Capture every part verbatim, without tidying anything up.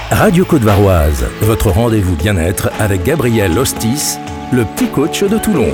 Radio Côte-Varoise, votre rendez-vous bien-être avec Gabriel Lostis, le petit coach de Toulon.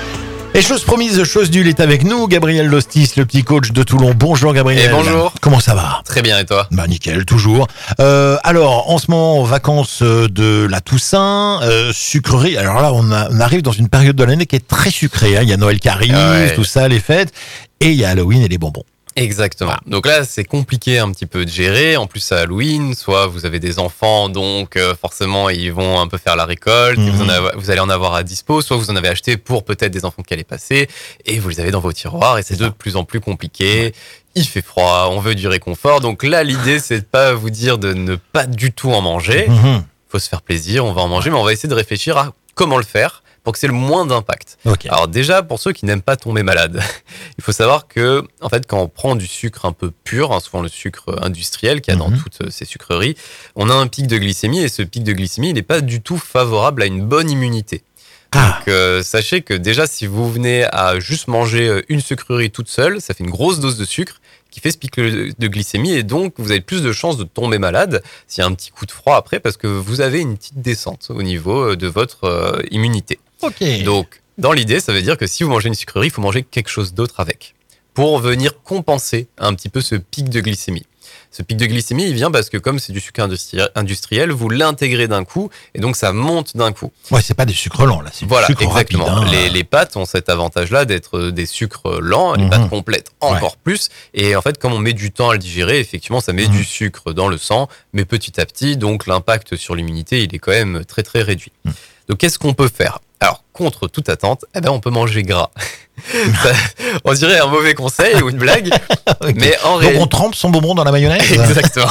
Et chose promise, chose due, il est avec nous, Gabriel Lostis, le petit coach de Toulon. Bonjour Gabriel. Et bonjour. Comment ça va ? Très bien, et toi ? Bah nickel, toujours. Euh, alors, en ce moment, vacances de la Toussaint, euh, sucrerie. Alors là, on, a, on arrive dans une période de l'année qui est très sucrée. Hein. Il y a Noël qui arrive, Ah ouais. tout ça, les fêtes. Et il y a Halloween et les bonbons. Exactement. Donc là, c'est compliqué un petit peu de gérer. En plus, à Halloween, soit vous avez des enfants, donc euh, forcément, ils vont un peu faire la récolte. Mmh. Vous, en avez, vous allez en avoir à dispo. Soit vous en avez acheté pour peut-être des enfants qui allaient passer. Et vous les avez dans vos tiroirs. Et c'est, c'est de plus en plus compliqué. Ouais. Il fait froid, on veut du réconfort. Donc là, l'idée, c'est de pas vous dire de ne pas du tout en manger. Il mmh. faut se faire plaisir, on va en manger. Mais on va essayer de réfléchir à comment le faire pour que c'est le moins d'impact. Okay. Alors déjà, pour ceux qui n'aiment pas tomber malade, il faut savoir que, en fait, quand on prend du sucre un peu pur, hein, souvent le sucre industriel qu'il y a mm-hmm. dans toutes ces sucreries, on a un pic de glycémie et ce pic de glycémie, il n'est pas du tout favorable à une bonne immunité. Ah. Donc euh, sachez que déjà, si vous venez à juste manger une sucrerie toute seule, ça fait une grosse dose de sucre qui fait ce pic de glycémie et donc vous avez plus de chances de tomber malade s'il y a un petit coup de froid après parce que vous avez une petite descente au niveau de votre euh, immunité. Okay. Donc, dans l'idée, ça veut dire que si vous mangez une sucrerie, il faut manger quelque chose d'autre avec pour venir compenser un petit peu ce pic de glycémie. Ce pic de glycémie, il vient parce que comme c'est du sucre industriel, vous l'intégrez d'un coup et donc ça monte d'un coup. Ouais, c'est pas des sucres lents là, c'est du voilà, sucre exactement. rapide. Hein. Les, les pâtes ont cet avantage-là d'être des sucres lents, les mmh. pâtes complètes encore ouais. plus. Et en fait, comme on met du temps à le digérer, effectivement, ça met mmh. du sucre dans le sang, mais petit à petit, donc l'impact sur l'immunité, il est quand même très très réduit. Mmh. Donc, qu'est-ce qu'on peut faire ? Alors, contre toute attente, eh ben, on peut manger gras. Ça, on dirait un mauvais conseil ou une blague, okay. mais en Donc, réalité... on trempe son bonbon dans la mayonnaise. Exactement.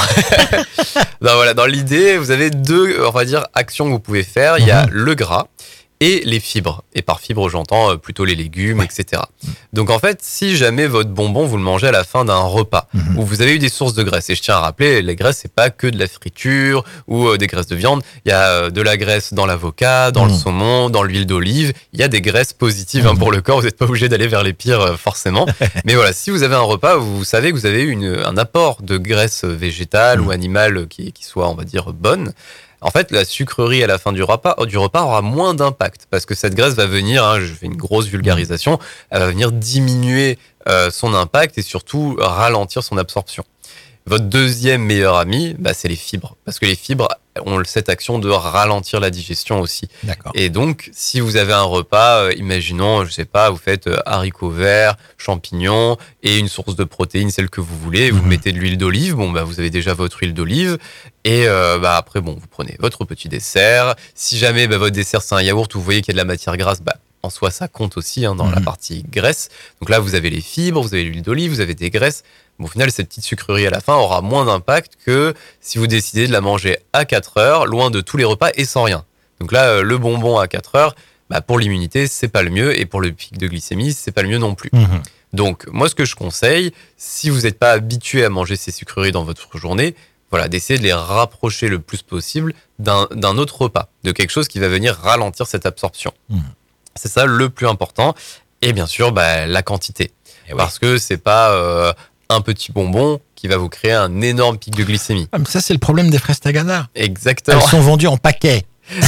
Donc, voilà, dans l'idée, vous avez deux, on va dire, actions que vous pouvez faire. Mm-hmm. Il y a le gras et les fibres. Et par fibres, j'entends plutôt les légumes, ouais. et cetera. Donc, en fait, si jamais votre bonbon, vous le mangez à la fin d'un repas, mm-hmm. où vous avez eu des sources de graisse, et je tiens à rappeler, les graisses, c'est pas que de la friture ou euh, des graisses de viande. Il y a euh, de la graisse dans l'avocat, dans mm-hmm. le saumon, dans l'huile d'olive. Il y a des graisses positives mm-hmm. hein, pour le corps. Vous n'êtes pas obligé d'aller vers les pires, euh, forcément. Mais voilà, si vous avez un repas, vous savez que vous avez eu une, un apport de graisse végétale mm-hmm. ou animale qui, qui soit, on va dire, bonne. En fait, la sucrerie à la fin du repas, du repas aura moins d'impact parce que cette graisse va venir, hein, je fais une grosse vulgarisation, elle va venir diminuer euh, son impact et surtout ralentir son absorption. Votre deuxième meilleur ami, bah, c'est les fibres. Parce que les fibres ont cette action de ralentir la digestion aussi. D'accord. Et donc, si vous avez un repas, euh, imaginons, je sais pas, vous faites euh, haricots verts, champignons et une source de protéines, celle que vous voulez, vous mmh. mettez de l'huile d'olive, bon, bah, vous avez déjà votre huile d'olive. Et euh, bah, après, bon, vous prenez votre petit dessert. Si jamais bah, votre dessert, c'est un yaourt où vous voyez qu'il y a de la matière grasse, bah, en soi, ça compte aussi hein, dans mmh. la partie graisse. Donc là, vous avez les fibres, vous avez l'huile d'olive, vous avez des graisses. Bon, au final, cette petite sucrerie à la fin aura moins d'impact que si vous décidez de la manger à quatre heures, loin de tous les repas et sans rien. Donc là, le bonbon à quatre heures, bah, pour l'immunité, c'est pas le mieux. Et pour le pic de glycémie, c'est pas le mieux non plus. Mmh. Donc, moi, ce que je conseille, si vous n'êtes pas habitué à manger ces sucreries dans votre journée, voilà, d'essayer de les rapprocher le plus possible d'un, d'un autre repas, de quelque chose qui va venir ralentir cette absorption. Mmh. C'est ça le plus important. Et bien sûr, bah, la quantité. Et Parce oui. que c'est pas... Euh, un petit bonbon qui va vous créer un énorme pic de glycémie. Ah, mais ça, c'est le problème des fraises Tagada. Exactement. Elles sont vendues en paquets.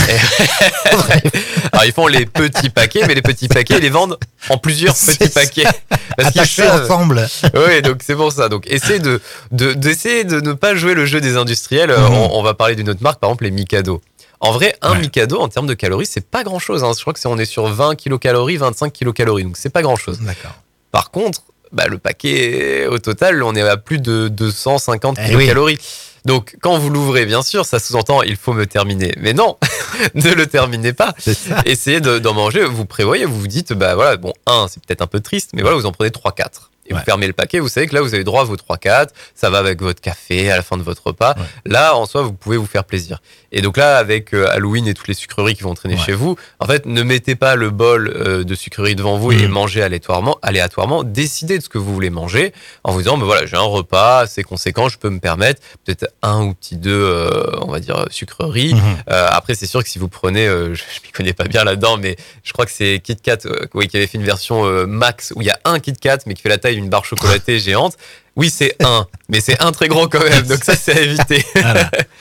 Alors, ils font les petits paquets, mais les petits paquets, ils les vendent en plusieurs c'est petits ça. paquets. Parce Attachés qu'ils ensemble. Oui, donc c'est pour ça. Donc, essayez de, de, d'essayer de ne pas jouer le jeu des industriels. Mmh. On, on va parler d'une autre marque, par exemple, les Mikado. En vrai, un ouais. Mikado, en termes de calories, c'est pas grand-chose. Hein. Je crois que c'est, on est sur vingt kilocalories, vingt-cinq kilocalories. Donc, c'est pas grand-chose. D'accord. Par contre, bah, le paquet, au total, on est à plus de deux cent cinquante eh kilocalories. Oui. Donc, quand vous l'ouvrez, bien sûr, ça sous-entend il faut me terminer. Mais non, ne le terminez pas. C'est ça. Essayez de, d'en manger. Vous prévoyez, vous vous dites, bah voilà, bon, un, c'est peut-être un peu triste, mais voilà, vous en prenez trois quatre. Et ouais. vous fermez le paquet, vous savez que là, vous avez droit à vos trois quatre. Ça va avec votre café à la fin de votre repas. Ouais. Là, en soi, vous pouvez vous faire plaisir. Et donc là, avec euh, Halloween et toutes les sucreries qui vont traîner ouais. chez vous, en fait, ne mettez pas le bol euh, de sucreries devant vous mmh. et mangez aléatoirement, aléatoirement. Décidez de ce que vous voulez manger en vous disant, bah voilà, j'ai un repas, c'est conséquent, je peux me permettre peut-être un ou petit deux, euh, on va dire, sucreries. Mmh. Euh, après, c'est sûr que si vous prenez, euh, je ne m'y connais pas bien là-dedans, mais je crois que c'est Kit Kat euh, oui, qui avait fait une version euh, max où il y a un Kit Kat, mais qui fait la taille d'une barre chocolatée géante. Oui, c'est un, mais c'est un très gros quand même, donc ça, c'est à éviter. Voilà. Ouais.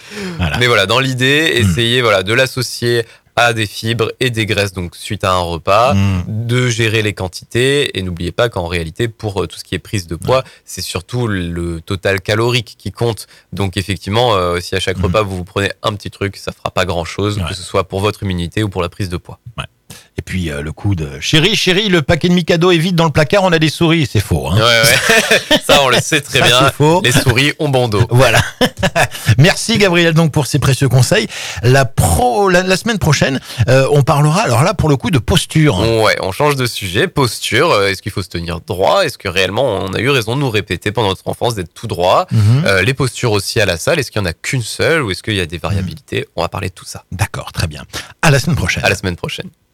Voilà. Mais voilà, dans l'idée, essayez voilà, de l'associer à des fibres et des graisses, donc suite à un repas, Mmh. de gérer les quantités, et n'oubliez pas qu'en réalité, pour tout ce qui est prise de poids, ouais. c'est surtout le total calorique qui compte. Donc effectivement, euh, si à chaque mmh. repas vous vous prenez un petit truc, ça fera pas grand-chose, ouais. que ce soit pour votre immunité ou pour la prise de poids. Ouais. Et puis euh, le coup de chérie, chérie, le paquet de Mikado est vide dans le placard, on a des souris, c'est faux. Hein. Ouais, ouais. Ça, on le sait très Ça, bien. C'est faux. Les souris ont bon dos. Voilà. Merci Gabriel donc pour ces précieux conseils. La pro, la, la semaine prochaine, euh, on parlera alors là pour le coup de posture. Ouais, on change de sujet. Posture. Est-ce qu'il faut se tenir droit ? Est-ce que réellement on a eu raison de nous répéter pendant notre enfance d'être tout droit ? mm-hmm. euh, Les postures aussi à la salle. Est-ce qu'il y en a qu'une seule ou est-ce qu'il y a des variabilités ? mm. On va parler de tout ça. D'accord, très bien. À la semaine prochaine. À la semaine prochaine.